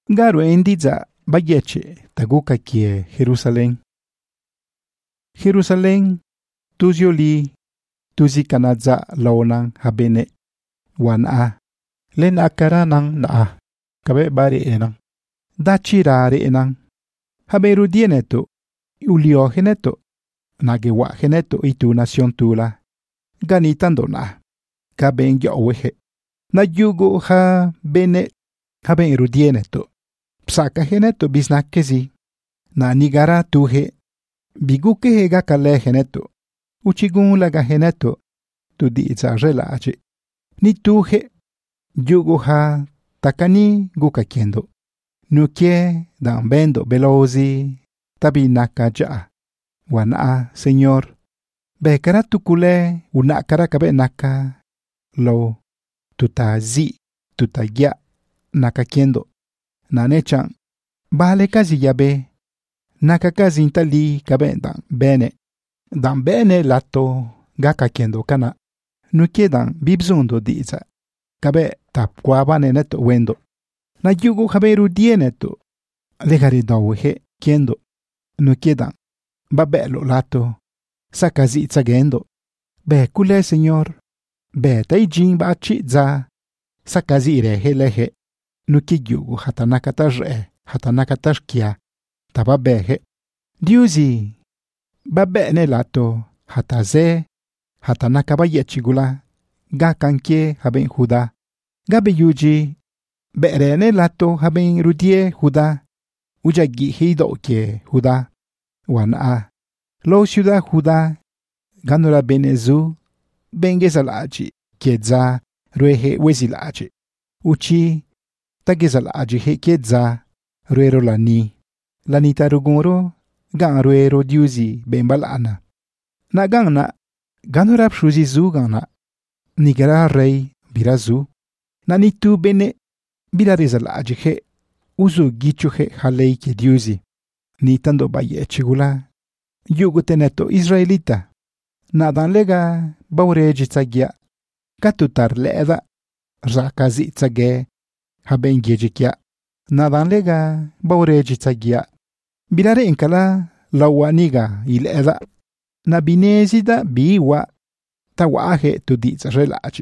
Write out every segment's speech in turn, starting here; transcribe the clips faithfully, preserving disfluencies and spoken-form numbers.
Garo endiza bayeche taguka kie Jerusalén. Jerusalén tuzioli tuzikanadza laonang habene wan a len akaranang na kabe bari enang dachirare enang haberu dieneto ulio geneto nagewa geneto itu nación tula ganitando na kaben yowehe na yugo ha bene haben erudieneto psaka geneto bisnakezi na nigara tuje biguke hega kale geneto uchigun laga geneto tu di relaje ni tuje yugo ha takani guka kendo nukie dan bendo belozi tabinaka ja wana señor bekara tukule unakara kabe naka lo tutazi tutagya naka kendo nanechan vale kazi yabe naka kazi intali kabe dan bene dan bene lato gaka kendo kana nukie dan bibzundo diza kabe tapkwaba neneto wendo na yugo haberu dieneto legari dawehe kendo nukie dan babelo lato sakazi tsagendo be kule señor be taijin ba chiza sakazi rehe lehe nuki yugo hatanaka tajre hatanaka tashkia tababehe diuzi babene lato hataze hatanaka bayechigula gakankie haben juda gabe yuji berene lato haben rudie juda ujagi hidokie juda wana lo ciudad juda ganora benezu bengezalaji kiedza ruehe wezilaji uchi tagezalaji he kiedza ruero lani lanita ruguro gan ruero diuzi bembalana na gana ganora pshuzi zu gana nigara rei birazu na nitu bene birarezalaji he uzu gichu he halei ke diuzi ni tando baye chigula yugo teneto israelita nadan lega baureji tsagia katutar leda rakazi tsage haben gejikia nadan lega baureji tsagia bilare enkala lawaniga ileda na binezida biwa tawahe tudits relaji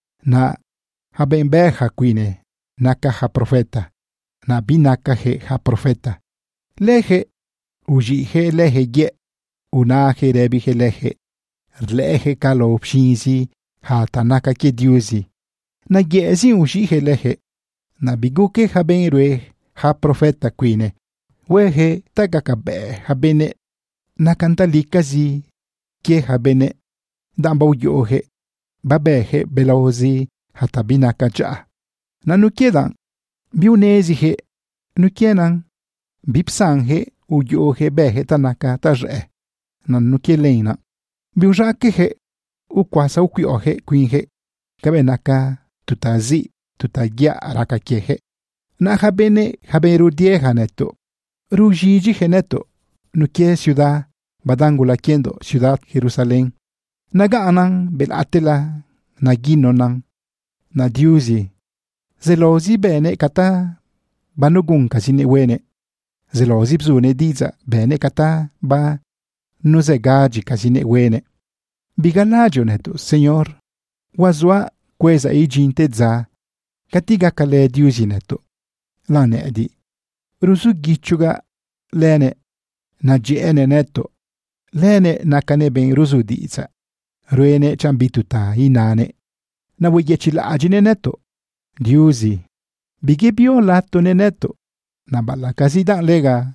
na haben beha quine naka ha profeta na binaka he ha profeta lehe uji he lehe ye unahe rebi he lehe lehe kalo pshinzi ha tanaka ke diuzi na gezi uji he lehe na biguke ha ben rue ha profeta quine wehe tagakabe ha bene na kantalikazi ke ha bene dambau yohe babehe belozi ha tabinaka ja na nukiedan biunezi he nukienan bipsange uyohe behe tanaka taje na nukielena biujake he ukwasa ukyohe kwinhe kabenaka tutazi tutagya raka kehe na habene haberu dieha neto rujiji geneto nukie ciudad badangula kiendo ciudad Jerusalén naganan belatela naginonan na diuzi zelozi bene kata banugun kasine wene zelozi bzune diza bene kata ba nuzegaji kasine wene bigalajo neto señor wazwa kweza ijinte za katiga kale diuzi neto lane edi rusu gichuga lene na jiene neto lene nakane ben rusu diza ruene chambituta inane na wiyechila ajine neto diuzi bigibio lato neneto na bala kasida lega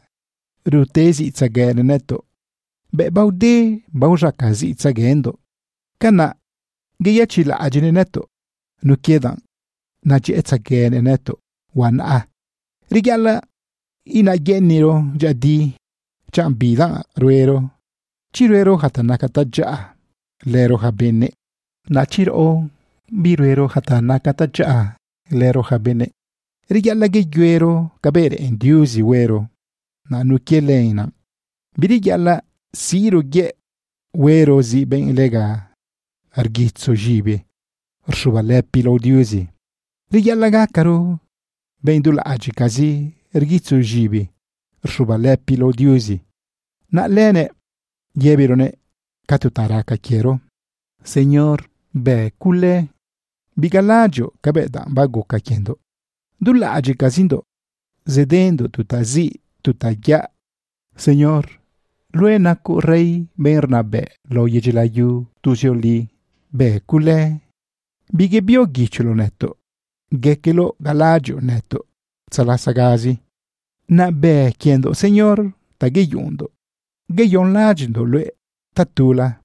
rutezi tsagene neto be baude bauja kazi tsagendo kana giyechila ajine neto nukiedan na je tsagene neto wana rigala ina geniro jadi chambida ruero chiruero hatanaka taja lero habene na chiro biruero hatanaka taja lero habene rigala geguero kabere en diuzi wero na nukielena birigala siro ge wero zi ben lega argizzo jibe rshubale pilo diuzi rigala gakaro ben dula ajikazi ergizzo jibi, rsubalepilo diusi. Na lene, yebirone, katutaraka quiero. Señor, be kule, bigalaggio, cabe da bago cachiendo. Dullagi casindo, zedendo tutazi, tutagya. Señor, lue naku rei Bernabe, lo yegilayu, tusioli, be kule. Bige bio gicciolo netto, gekelo galaggio netto, salasagasi. Na be chiendo, Señor, tageyundo. Geyon lagindo lue, tatula.